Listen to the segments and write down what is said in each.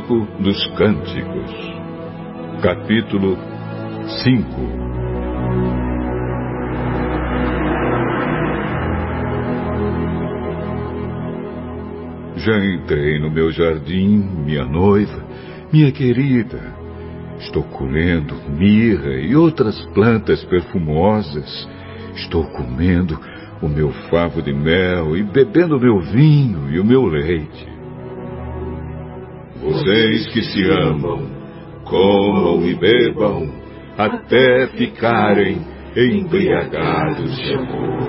Cântico dos Cânticos, capítulo 5. Já entrei no meu jardim, minha noiva, minha querida. Estou colhendo mirra e outras plantas perfumosas. Estou comendo o meu favo de mel e bebendo o meu vinho e o meu leite. Vocês que se amam, comam e bebam, até ficarem embriagados de amor.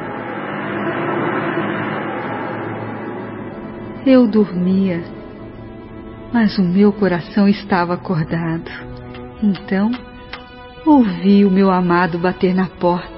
Eu dormia, mas o meu coração estava acordado. Então, ouvi o meu amado bater na porta.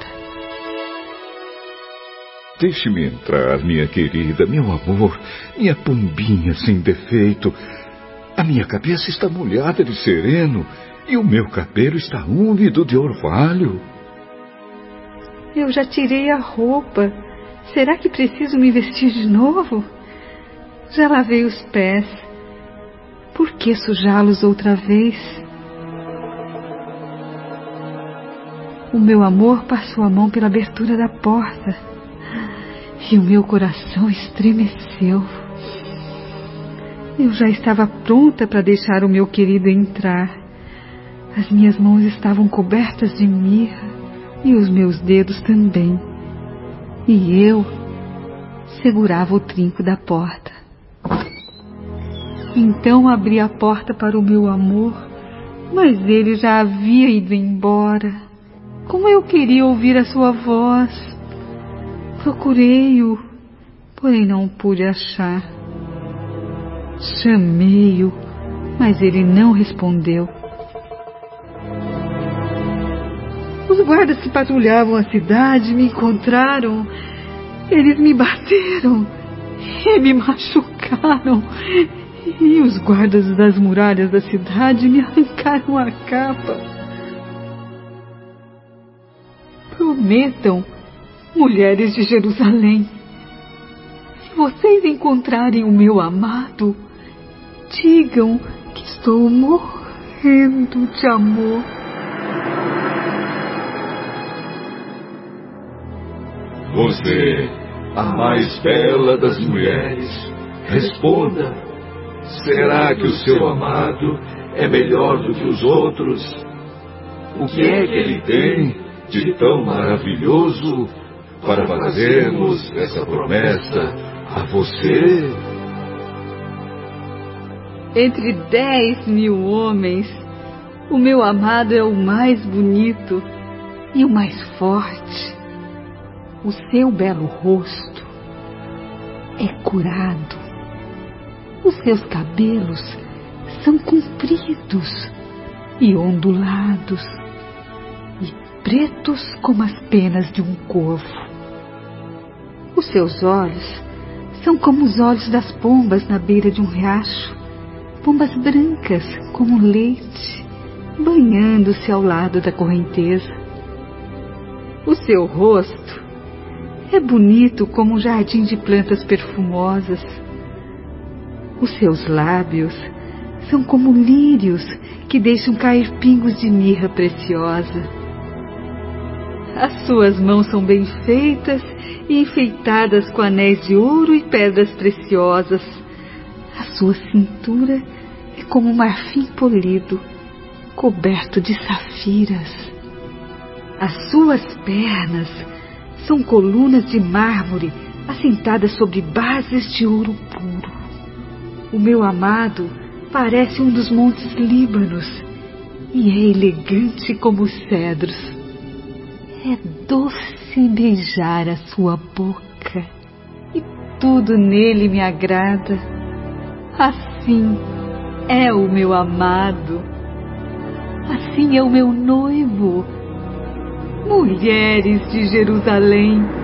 Deixe-me entrar, minha querida, meu amor, minha pombinha sem defeito. A minha cabeça está molhada de sereno e o meu cabelo está úmido de orvalho. Eu já tirei a roupa. Será que preciso me vestir de novo? Já lavei os pés. Por que sujá-los outra vez? O meu amor passou a mão pela abertura da porta e o meu coração estremeceu. Eu já estava pronta para deixar o meu querido entrar. As minhas mãos estavam cobertas de mirra e os meus dedos também. E eu segurava o trinco da porta. Então abri a porta para o meu amor, mas ele já havia ido embora. Como eu queria ouvir a sua voz. Procurei-o, porém não pude achar. Chamei-o, mas ele não respondeu. Os guardas que patrulhavam a cidade me encontraram. Eles me bateram e me machucaram. E os guardas das muralhas da cidade me arrancaram a capa. Prometam, mulheres de Jerusalém, se vocês encontrarem o meu amado, digam que estou morrendo de amor. Você, a mais bela das mulheres, responda. Será que o seu amado é melhor do que os outros? O que é que ele tem de tão maravilhoso para fazermos essa promessa a você? Entre 10.000 homens, o meu amado é o mais bonito e o mais forte. O seu belo rosto é curado. Os seus cabelos são compridos e ondulados e pretos como as penas de um corvo. Os seus olhos são como os olhos das pombas na beira de um riacho, pombas brancas como leite, banhando-se ao lado da correnteza. O seu rosto é bonito como um jardim de plantas perfumosas. Os seus lábios são como lírios que deixam cair pingos de mirra preciosa. As suas mãos são bem feitas e enfeitadas com anéis de ouro e pedras preciosas. A sua cintura é como um marfim polido, coberto de safiras. As suas pernas são colunas de mármore assentadas sobre bases de ouro puro. O meu amado parece um dos montes Líbanos e é elegante como os cedros. É doce beijar a sua boca e tudo nele me agrada. Assim é o meu amado. Assim é o meu noivo. Mulheres de Jerusalém,